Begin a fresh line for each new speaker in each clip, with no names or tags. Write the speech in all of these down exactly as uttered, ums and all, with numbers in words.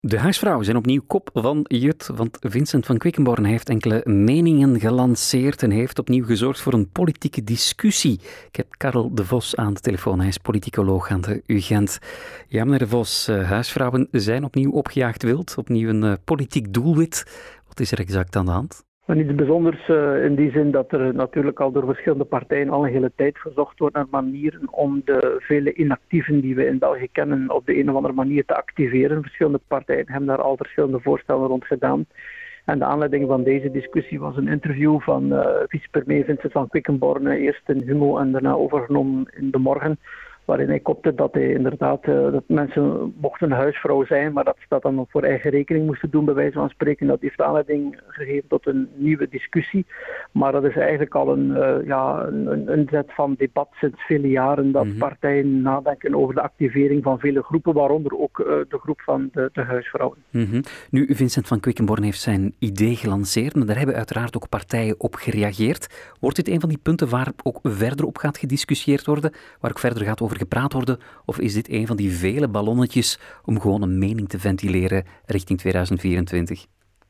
De huisvrouwen zijn opnieuw kop van Jut, want Vincent van Quickenborne heeft enkele meningen gelanceerd en heeft opnieuw gezorgd voor een politieke discussie. Ik heb Karel de Vos aan de telefoon, hij is politicoloog aan de U Gent. Ja, meneer de Vos, huisvrouwen zijn opnieuw opgejaagd wild, opnieuw een uh, politiek doelwit. Wat is er exact aan de hand?
Niets bijzonders uh, in die zin dat er natuurlijk al door verschillende partijen al een hele tijd gezocht wordt naar manieren om de vele inactieven die we in België kennen op de een of andere manier te activeren. Verschillende partijen hebben daar al verschillende voorstellen rond gedaan. En de aanleiding van deze discussie was een interview van uh, vicepremier Vincent van Quickenborne, eerst in Humo en daarna overgenomen in De Morgen, waarin hij kopte dat hij inderdaad uh, dat mensen mochten huisvrouw zijn, maar dat ze dat dan voor eigen rekening moesten doen, bij wijze van spreken. Dat heeft aanleiding gegeven tot een nieuwe discussie. Maar dat is eigenlijk al een, uh, ja, een, een zet van debat sinds vele jaren, dat mm-hmm. partijen nadenken over de activering van vele groepen, waaronder ook uh, de groep van de, de huisvrouwen.
Mm-hmm. Nu, Vincent van Quickenborne heeft zijn idee gelanceerd, maar daar hebben uiteraard ook partijen op gereageerd. Wordt dit een van die punten waar ook verder op gaat gediscussieerd worden, waar ook verder gaat over gepraat worden, of is dit een van die vele ballonnetjes om gewoon een mening te ventileren richting tweeduizend vierentwintig?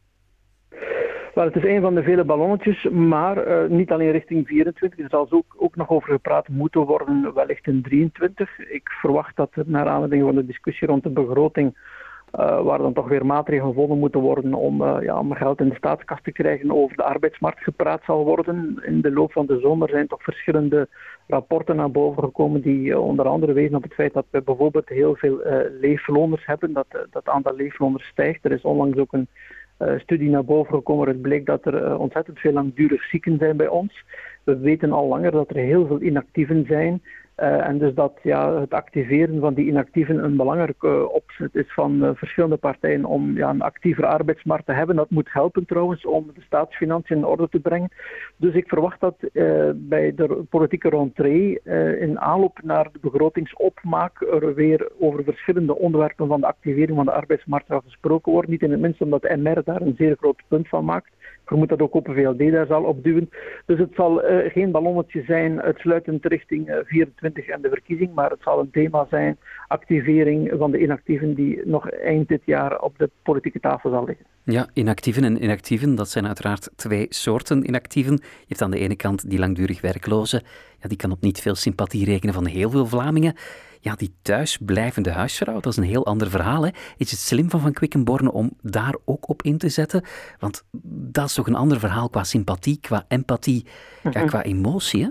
Wel, het is een van de vele ballonnetjes, maar uh, niet alleen richting vierentwintig. Er zal ook, ook nog over gepraat moeten worden, wellicht in drieëntwintig. Ik verwacht dat er naar aanleiding van de discussie rond de begroting, Uh, waar dan toch weer maatregelen gevonden moeten worden om, uh, ja, om geld in de staatskast te krijgen, over de arbeidsmarkt gepraat zal worden. In de loop van de zomer zijn toch verschillende rapporten naar boven gekomen die uh, onder andere wezen op het feit dat we bijvoorbeeld heel veel uh, leefloners hebben, dat uh, dat aantal leefloners stijgt. Er is onlangs ook een uh, studie naar boven gekomen. Het bleek dat er uh, ontzettend veel langdurig zieken zijn bij ons. We weten al langer dat er heel veel inactieven zijn. Uh, en dus dat ja, het activeren van die inactieven een belangrijke uh, opzet is van uh, verschillende partijen om ja, een actievere arbeidsmarkt te hebben. Dat moet helpen trouwens om de staatsfinanciën in orde te brengen. Dus ik verwacht dat uh, bij de politieke rentree uh, in aanloop naar de begrotingsopmaak er weer over verschillende onderwerpen van de activering van de arbeidsmarkt zal gesproken worden. Niet in het minst omdat de M R daar een zeer groot punt van maakt. Ik vermoed dat ook Open V L D daar zal op duwen. Dus het zal uh, geen ballonnetje zijn uitsluitend richting uh, vierentwintig en de verkiezing, maar het zal een thema zijn, activering van de inactieven die nog eind dit jaar op de politieke tafel zal liggen.
Ja, inactieven en inactieven, dat zijn uiteraard twee soorten inactieven. Je hebt aan de ene kant die langdurig werklozen, ja, die kan op niet veel sympathie rekenen van heel veel Vlamingen. Ja, die thuisblijvende huisvrouw, dat is een heel ander verhaal. Hè? Is het slim van Van Quickenborne om daar ook op in te zetten? Want dat is toch een ander verhaal qua sympathie, qua empathie, ja, qua emotie, hè?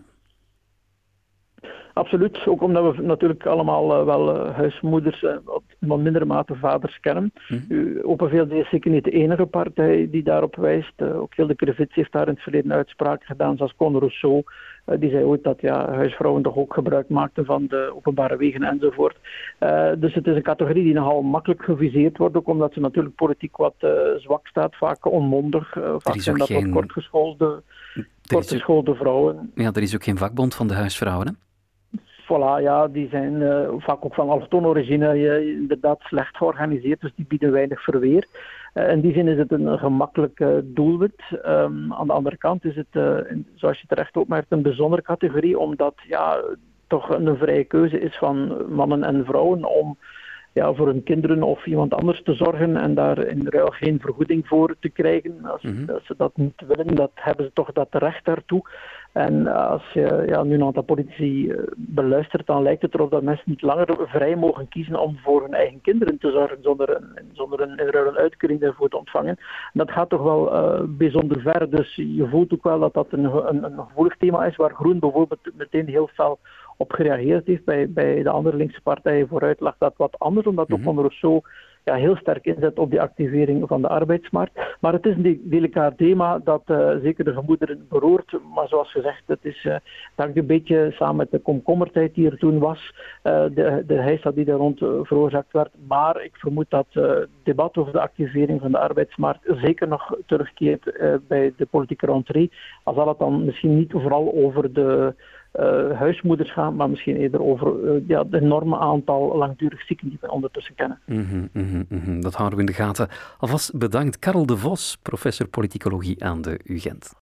Absoluut, ook omdat we natuurlijk allemaal uh, wel uh, huismoeders en uh, wat mindere mate vaders kennen. Mm-hmm. Open V L D is zeker niet de enige partij die daarop wijst. Uh, ook Hilde Krevits heeft daar in het verleden uitspraken gedaan, zoals Con Rousseau. Uh, die zei ooit dat ja, huisvrouwen toch ook gebruik maakten van de openbare wegen enzovoort. Uh, dus het is een categorie die nogal makkelijk geviseerd wordt, ook omdat ze natuurlijk politiek wat uh, zwak staat, vaak onmondig. Uh, vaak zijn dat geen... wat kortgeschoolde, kortgeschoolde vrouwen.
Ja, er is ook geen vakbond van de huisvrouwen, hè?
Voilà, ja, die zijn uh, vaak ook van allochtone origine, uh, inderdaad slecht georganiseerd, dus die bieden weinig verweer. Uh, in die zin is het een gemakkelijk uh, doelwit. Um, aan de andere kant is het, uh, zoals je terecht opmerkt, een bijzondere categorie, omdat ja, toch een vrije keuze is van mannen en vrouwen om ja, voor hun kinderen of iemand anders te zorgen en daar in ruil geen vergoeding voor te krijgen. Als, mm-hmm. als ze dat niet willen, dat hebben ze toch dat recht daartoe. En als je ja, nu een aantal politici beluistert, dan lijkt het erop dat mensen niet langer vrij mogen kiezen om voor hun eigen kinderen te zorgen, zonder een, zonder een, een ruil uitkering daarvoor te ontvangen. En dat gaat toch wel uh, bijzonder ver. Dus je voelt ook wel dat dat een, een, een gevoelig thema is, waar Groen bijvoorbeeld meteen heel fel op gereageerd heeft. Bij, bij de andere linkse partijen vooruit lag dat wat anders, omdat mm-hmm. ook Con Rousseau ja, heel sterk inzet op die activering van de arbeidsmarkt. Maar het is een delicaat thema dat uh, zeker de gemoederen beroert. Maar zoals gezegd, het is uh, dank een beetje samen met de komkommertijd die er toen was, uh, de, de heisa die daar rond uh, veroorzaakt werd. Maar ik vermoed dat het uh, debat over de activering van de arbeidsmarkt zeker nog terugkeert uh, bij de politieke rentree. Al zal het dan misschien niet vooral over de Uh, huismoeders gaan, maar misschien eerder over uh, ja, het enorme aantal langdurig zieken die we ondertussen kennen.
Mm-hmm, mm-hmm, mm-hmm. Dat houden we in de gaten. Alvast bedankt Karel de Vos, professor politicologie aan de U Gent.